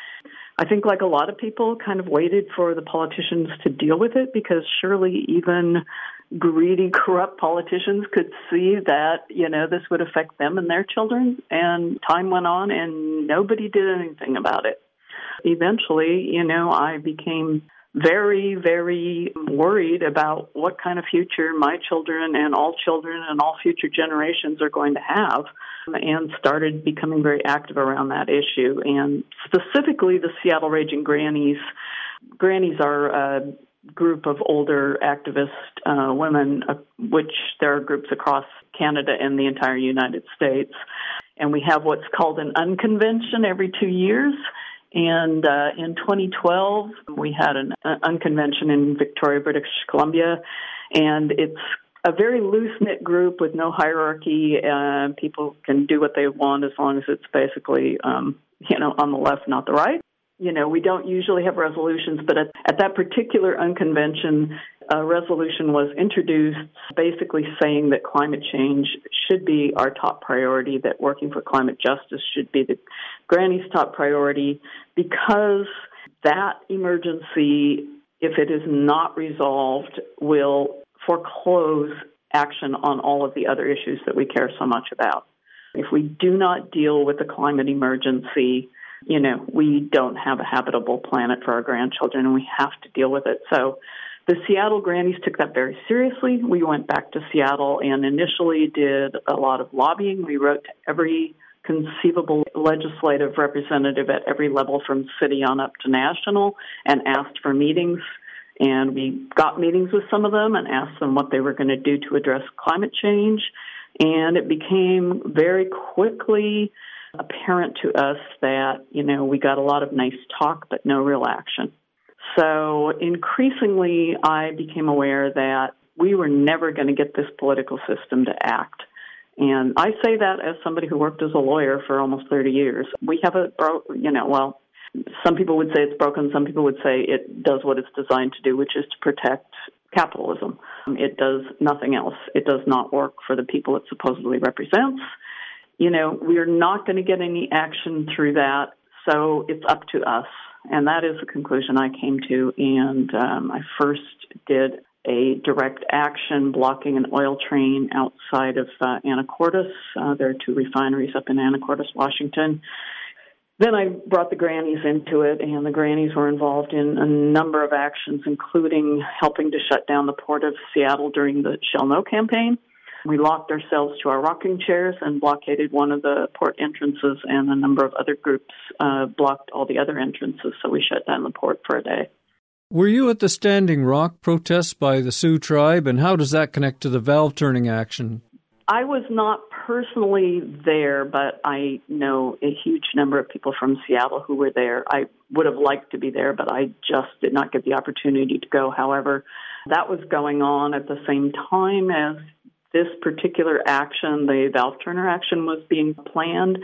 I think like a lot of people kind of waited for the politicians to deal with it because surely even greedy, corrupt politicians could see that, this would affect them and their children. And time went on and nobody did anything about it. Eventually, I became very, very worried about what kind of future my children and all future generations are going to have, and started becoming very active around that issue. And specifically the Seattle Raging Grannies. Grannies are a group of older activist women, which there are groups across Canada and the entire United States. And we have what's called an unconvention every 2 years. And in 2012, we had an unconvention in Victoria, British Columbia, and it's a very loose-knit group with no hierarchy. People can do what they want as long as it's basically, on the left, not the right. We don't usually have resolutions, but at that particular unconvention, a resolution was introduced basically saying that climate change should be our top priority, that working for climate justice should be the Granny's top priority, because that emergency, if it is not resolved, will foreclose action on all of the other issues that we care so much about. If we do not deal with the climate emergency, we don't have a habitable planet for our grandchildren, and we have to deal with it. So the Seattle Grannies took that very seriously. We went back to Seattle and initially did a lot of lobbying. We wrote to every conceivable legislative representative at every level from city on up to national and asked for meetings. And we got meetings with some of them and asked them what they were going to do to address climate change. And it became very quickly apparent to us that, we got a lot of nice talk, but no real action. So increasingly, I became aware that we were never going to get this political system to act. And I say that as somebody who worked as a lawyer for almost 30 years. We have some people would say it's broken. Some people would say it does what it's designed to do, which is to protect capitalism. It does nothing else. It does not work for the people it supposedly represents. We are not going to get any action through that, so it's up to us. And that is the conclusion I came to. And I first did a direct action blocking an oil train outside of Anacortes. There are 2 refineries up in Anacortes, Washington. Then I brought the Grannies into it, and the Grannies were involved in a number of actions, including helping to shut down the Port of Seattle during the Shell No campaign. We locked ourselves to our rocking chairs and blockaded one of the port entrances, and a number of other groups blocked all the other entrances, so we shut down the port for a day. Were you at the Standing Rock protests by the Sioux tribe, and how does that connect to the valve-turning action? I was not personally there, but I know a huge number of people from Seattle who were there. I would have liked to be there, but I just did not get the opportunity to go. However, that was going on at the same time as this particular action, the valve turner action, was being planned,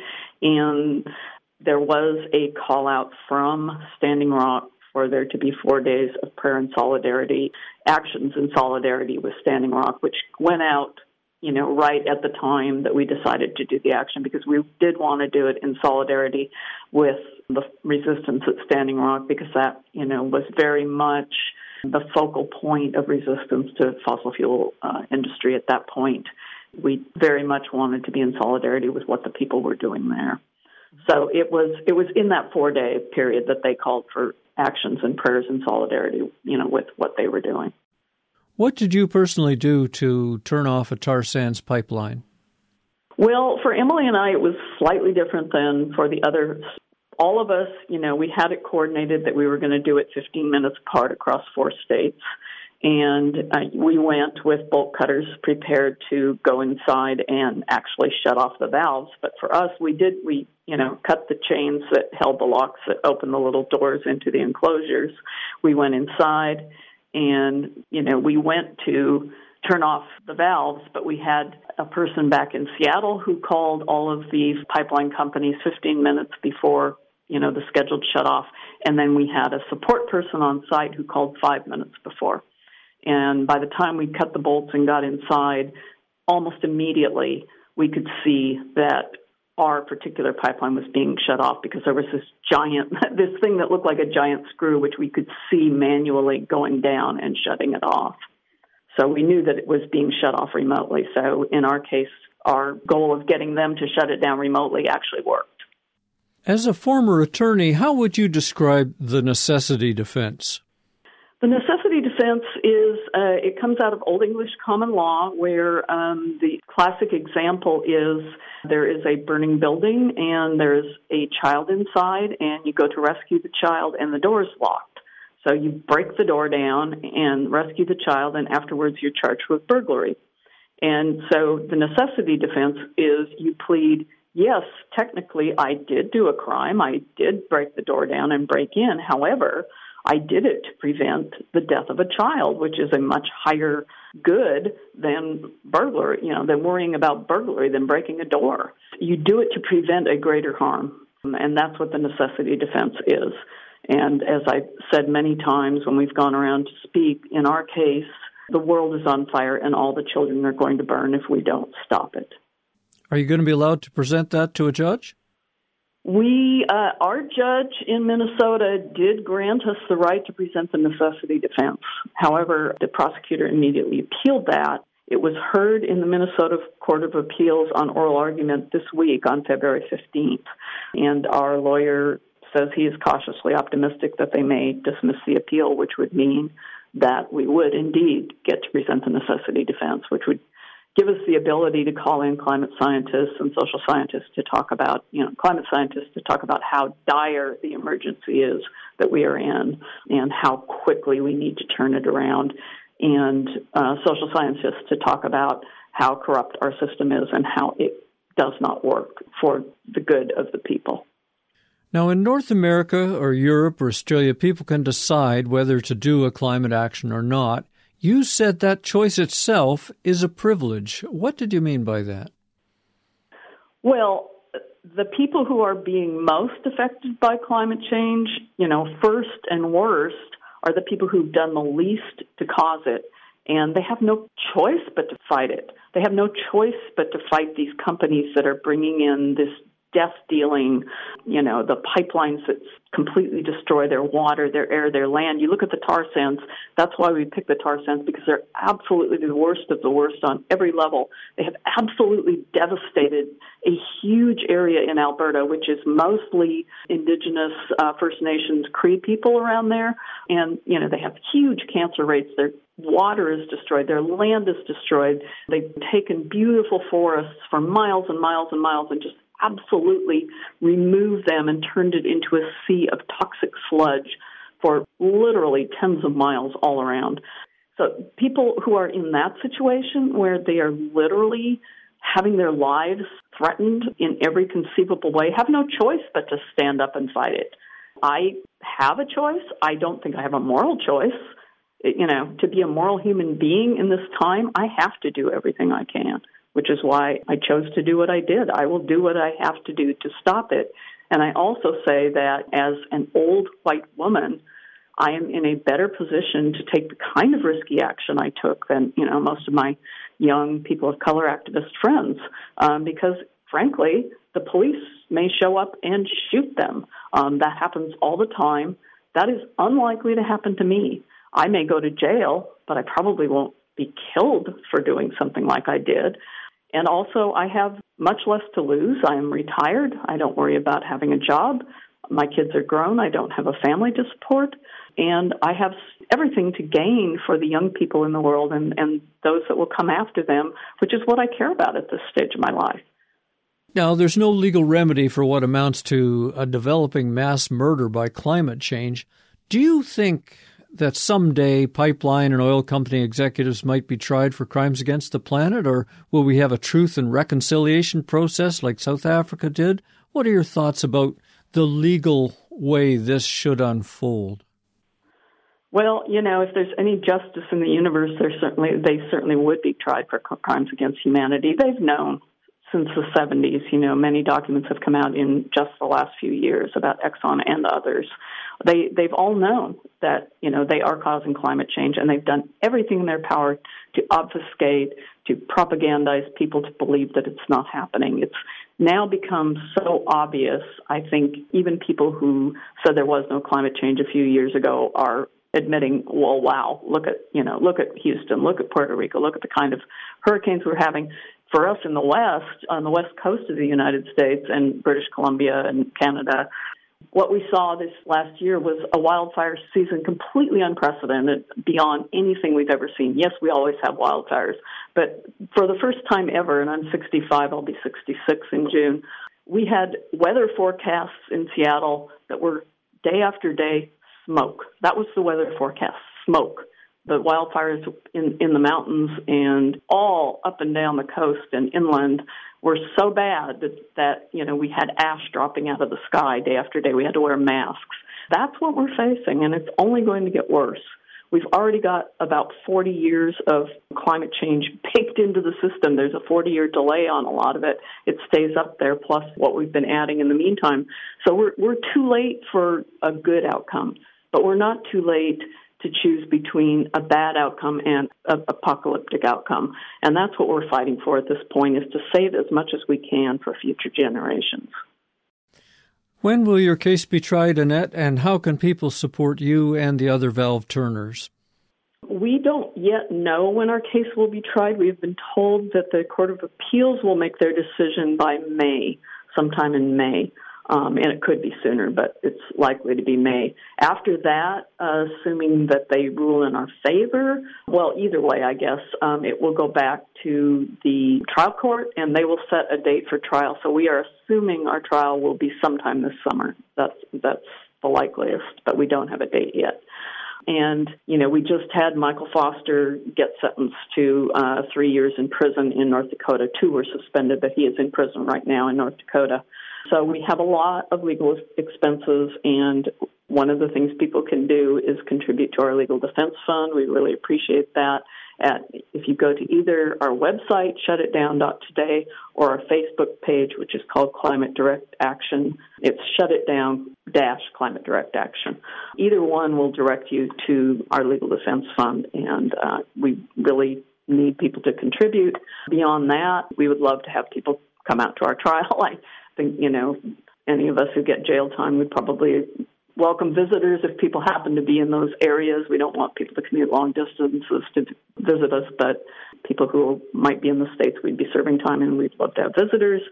and there was a call out from Standing Rock for there to be 4 days of prayer and solidarity, actions in solidarity with Standing Rock, which went out, right at the time that we decided to do the action, because we did want to do it in solidarity with the resistance at Standing Rock, because that, was very much the focal point of resistance to fossil fuel industry at that point. We very much wanted to be in solidarity with what the people were doing there. So it was in that 4-day period that they called for actions and prayers in solidarity, with what they were doing. What did you personally do to turn off a tar sands pipeline? Well, for Emily and I, it was slightly different than for the others. All of us, we had it coordinated that we were going to do it 15 minutes apart across 4 states. And we went with bolt cutters prepared to go inside and actually shut off the valves. But for us, we cut the chains that held the locks that opened the little doors into the enclosures. We went inside and, we went to turn off the valves, but we had a person back in Seattle who called all of the pipeline companies 15 minutes before, the scheduled shut off. And then we had a support person on site who called 5 minutes before. And by the time we cut the bolts and got inside, almost immediately we could see that our particular pipeline was being shut off because there was this thing that looked like a giant screw, which we could see manually going down and shutting it off. So we knew that it was being shut off remotely. So in our case, our goal of getting them to shut it down remotely actually worked. As a former attorney, how would you describe the necessity defense? The necessity defense is, it comes out of Old English common law, where the classic example is there is a burning building and there's a child inside, and you go to rescue the child and the door is locked. So you break the door down and rescue the child, and afterwards you're charged with burglary. And so the necessity defense is you plead, yes, technically I did do a crime. I did break the door down and break in. However, I did it to prevent the death of a child, which is a much higher good than burglary, than worrying about burglary, than breaking a door. You do it to prevent a greater harm, and that's what the necessity defense is. And as I've said many times when we've gone around to speak, in our case, the world is on fire and all the children are going to burn if we don't stop it. Are you going to be allowed to present that to a judge? Our judge in Minnesota did grant us the right to present the necessity defense. However, the prosecutor immediately appealed that. It was heard in the Minnesota Court of Appeals on oral argument this week on February 15th. And our lawyer says he is cautiously optimistic that they may dismiss the appeal, which would mean that we would indeed get to present the necessity defense, which would give us the ability to call in climate scientists and social scientists to talk about, climate scientists to talk about how dire the emergency is that we are in and how quickly we need to turn it around, and social scientists to talk about how corrupt our system is and how it does not work for the good of the people. Now, in North America or Europe or Australia, people can decide whether to do a climate action or not. You said that choice itself is a privilege. What did you mean by that? Well, the people who are being most affected by climate change, first and worst, are the people who've done the least to cause it. And they have no choice but to fight it. They have no choice but to fight these companies that are bringing in this death-dealing, the pipelines that completely destroy their water, their air, their land. You look at the tar sands. That's why we pick the tar sands, because they're absolutely the worst of the worst on every level. They have absolutely devastated a huge area in Alberta, which is mostly Indigenous First Nations Cree people around there. And, they have huge cancer rates. Their water is destroyed. Their land is destroyed. They've taken beautiful forests for miles and miles and miles and just absolutely removed them and turned it into a sea of toxic sludge for literally tens of miles all around. So people who are in that situation where they are literally having their lives threatened in every conceivable way have no choice but to stand up and fight it. I have a choice. I don't think I have a moral choice. To be a moral human being in this time, I have to do everything I can, which is why I chose to do what I did. I will do what I have to do to stop it. And I also say that as an old white woman, I am in a better position to take the kind of risky action I took than, most of my young people of color activist friends, because, frankly, the police may show up and shoot them. That happens all the time. That is unlikely to happen to me. I may go to jail, but I probably won't be killed for doing something like I did. And also, I have much less to lose. I am retired. I don't worry about having a job. My kids are grown. I don't have a family to support. And I have everything to gain for the young people in the world and those that will come after them, which is what I care about at this stage of my life. Now, there's no legal remedy for what amounts to a developing mass murder by climate change. Do you think that someday pipeline and oil company executives might be tried for crimes against the planet, or will we have a truth and reconciliation process like South Africa did? What are your thoughts about the legal way this should unfold? Well, if there's any justice in the universe, they certainly would be tried for crimes against humanity. They've known since the 70s. Many documents have come out in just the last few years about Exxon and others. They've all known that, they are causing climate change, and they've done everything in their power to obfuscate, to propagandize people to believe that it's not happening. It's now become so obvious. I think even people who said there was no climate change a few years ago are admitting, well, wow, look at Houston, look at Puerto Rico, look at the kind of hurricanes we're having. For us in the West, on the west coast of the United States and British Columbia and Canada, what we saw this last year was a wildfire season completely unprecedented, beyond anything we've ever seen. Yes, we always have wildfires, but for the first time ever, and I'm 65, I'll be 66 in June, we had weather forecasts in Seattle that were day after day smoke. That was the weather forecast, smoke. The wildfires in the mountains and all up and down the coast and inland were so bad that we had ash dropping out of the sky day after day. We had to wear masks. That's what we're facing, and it's only going to get worse. We've already got about 40 years of climate change baked into the system. There's a 40-year delay on a lot of it. It stays up there, plus what we've been adding in the meantime. So we're too late for a good outcome, but we're not too late to choose between a bad outcome and an apocalyptic outcome. And that's what we're fighting for at this point, is to save as much as we can for future generations. When will your case be tried, Annette, and how can people support you and the other valve turners? We don't yet know when our case will be tried. We've been told that the Court of Appeals will make their decision by May, sometime in May. And it could be sooner, but it's likely to be May. After that, assuming that they rule in our favor, well, either way, I guess, it will go back to the trial court, and they will set a date for trial. So we are assuming our trial will be sometime this summer. That's the likeliest, but we don't have a date yet. And, we just had Michael Foster get sentenced to 3 years in prison in North Dakota. 2 were suspended, but he is in prison right now in North Dakota. So we have a lot of legal expenses, and one of the things people can do is contribute to our legal defense fund. We really appreciate that. If you go to either our website, shutitdown.today, or our Facebook page, which is called Climate Direct Action, it's shutitdown-Climate Direct Action. Either one will direct you to our legal defense fund, and we really need people to contribute. Beyond that, we would love to have people come out to our trial. I think, any of us who get jail time would probably welcome visitors if people happen to be in those areas. We don't want people to commute long distances to visit us, but people who might be in the States, we'd be serving time, and we'd love to have visitors.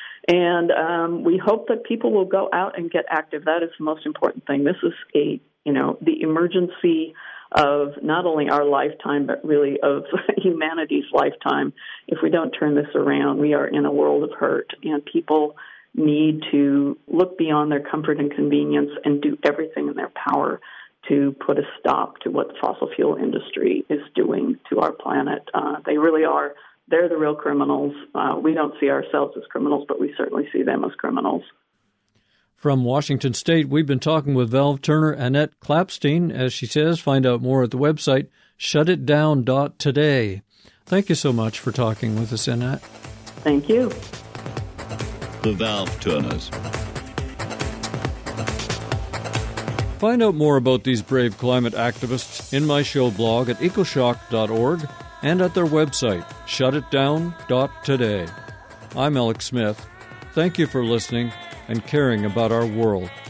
And we hope that people will go out and get active. That is the most important thing. This is the emergency of not only our lifetime, but really of humanity's lifetime. If we don't turn this around, we are in a world of hurt, and people need to look beyond their comfort and convenience and do everything in their power to put a stop to what the fossil fuel industry is doing to our planet. They really are. They're the real criminals. We don't see ourselves as criminals, but we certainly see them as criminals. From Washington State, we've been talking with valve turner Annette Klapstein. As she says, find out more at the website shutitdown.today. Thank you so much for talking with us, Annette. Thank you. The Valve Turners. Find out more about these brave climate activists in my show blog at ecoshock.org and at their website, shutitdown.today. I'm Alex Smith. Thank you for listening and caring about our world.